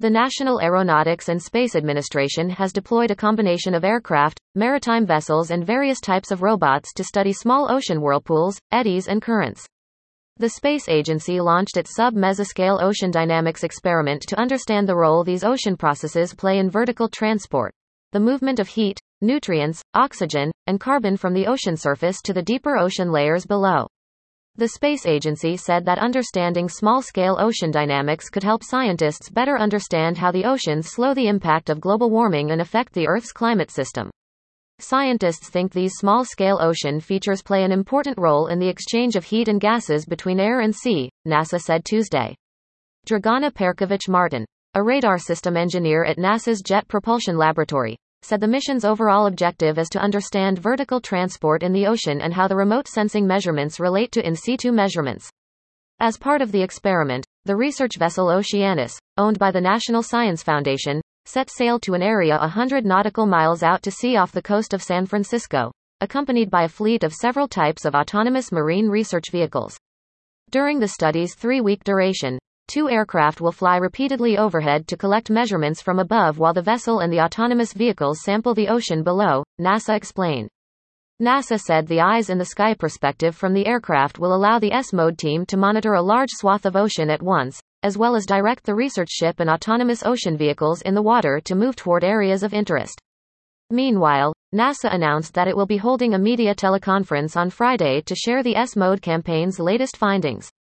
The National Aeronautics and Space Administration has deployed a combination of aircraft, maritime vessels and various types of robots to study small ocean whirlpools, eddies and currents. The space agency launched its sub-mesoscale ocean dynamics experiment to understand the role these ocean processes play in vertical transport, the movement of heat, nutrients, oxygen, and carbon from the ocean surface to the deeper ocean layers below. The space agency said that understanding small-scale ocean dynamics could help scientists better understand how the oceans slow the impact of global warming and affect the Earth's climate system. Scientists think these small-scale ocean features play an important role in the exchange of heat and gases between air and sea, NASA said Tuesday. Dragana Perkovic-Martin, a radar system engineer at NASA's Jet Propulsion Laboratory, said the mission's overall objective is to understand vertical transport in the ocean and how the remote sensing measurements relate to in situ measurements. As part of the experiment, the research vessel Oceanus, owned by the National Science Foundation, set sail to an area 100 nautical miles out to sea off the coast of San Francisco, accompanied by a fleet of several types of autonomous marine research vehicles. During the study's 3-week duration, 2 aircraft will fly repeatedly overhead to collect measurements from above while the vessel and the autonomous vehicles sample the ocean below, NASA explained. NASA said the eyes in the sky perspective from the aircraft will allow the S-mode team to monitor a large swath of ocean at once, as well as direct the research ship and autonomous ocean vehicles in the water to move toward areas of interest. Meanwhile, NASA announced that it will be holding a media teleconference on Friday to share the S-mode campaign's latest findings.